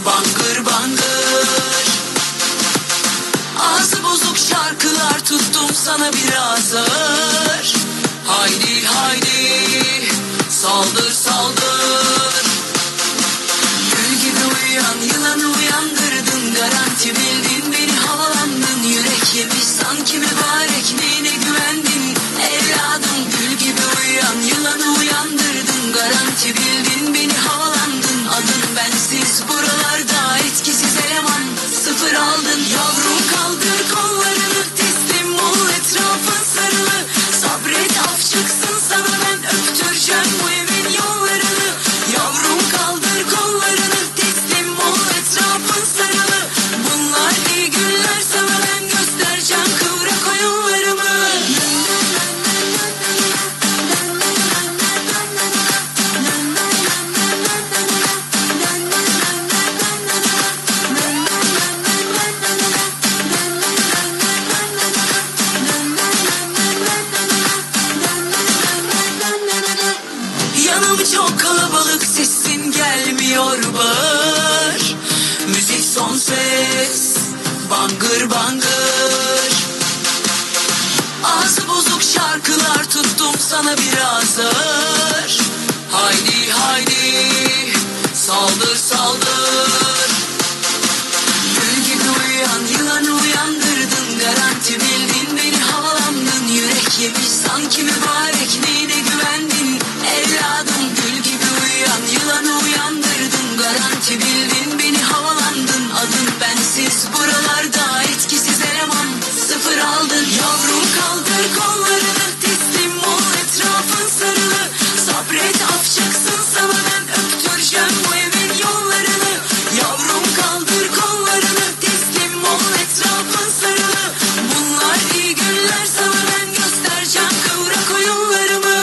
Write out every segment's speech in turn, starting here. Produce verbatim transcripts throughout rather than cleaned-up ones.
bangır bangır. Ağzı bozuk şarkılar tuttum sana biraz ağır. Haydi haydi saldır saldır. Gül gibi uyuyan yılanı uyandırdın, garanti bildin beni havalandın. Yürek yemiş sanki mübarek, neyine güvendin evladım. Gül gibi uyuyan yılanı uyandırdın, garanti bildin beni havalandın. Adın bensiz buralarda etkisiz eleman, sıfır aldın. Yavrum kaldır kollarını, teslim ol, etrafın sarılı. Sabret af çıksın sana, ben öptüreceğim bu evin yollarını. Yavrum kaldır kollarını, teslim ol, etrafın sarılı. Bunlar iyi günler sana, ben göstereceğim kıvrak oyunlarımı. Yanım çok kalabalık, sesin gelmiyor bağır. Müzik son ses, bangır bangır. Ağzı bozuk şarkılar tuttum sana biraz ağır. Haydi haydi saldır saldır. Gül gibi uyuyan yılanı uyandırdın, garanti bildin beni havalandın. Yürek yemiş sanki mübarek, neyine güvendin evladım. Gül gibi uyuyan yılanı uyandırdın, garanti bildin beni havalandın. Adın bensiz buralarda etkisiz eleman, sıfır aldın. Yavrum kaldır kollarını, teslim ol, etrafın sarılı. Sabret af çıksın sana, ben öptüreceğim bu evin yollarını. Yavrum kaldır kollarını, teslim ol, etrafın sarılı. Bunlar iyi günler sana, ben göstereceğim kıvrak oyunlarımı.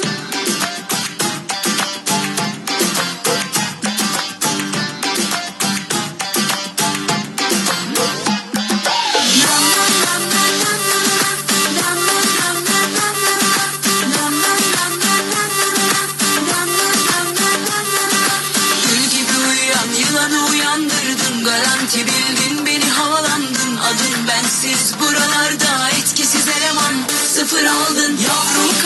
Gül gibi uyuyan yılanı uyandırdın, garanti bildin beni havalandın. Adın bensiz buralarda etkisiz eleman, sıfır aldın. Yavrum